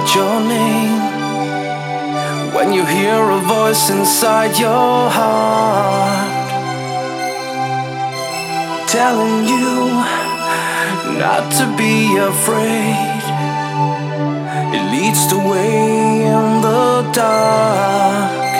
out your name, when you hear a voice inside your heart telling you not to be afraid, it leads the way in the dark.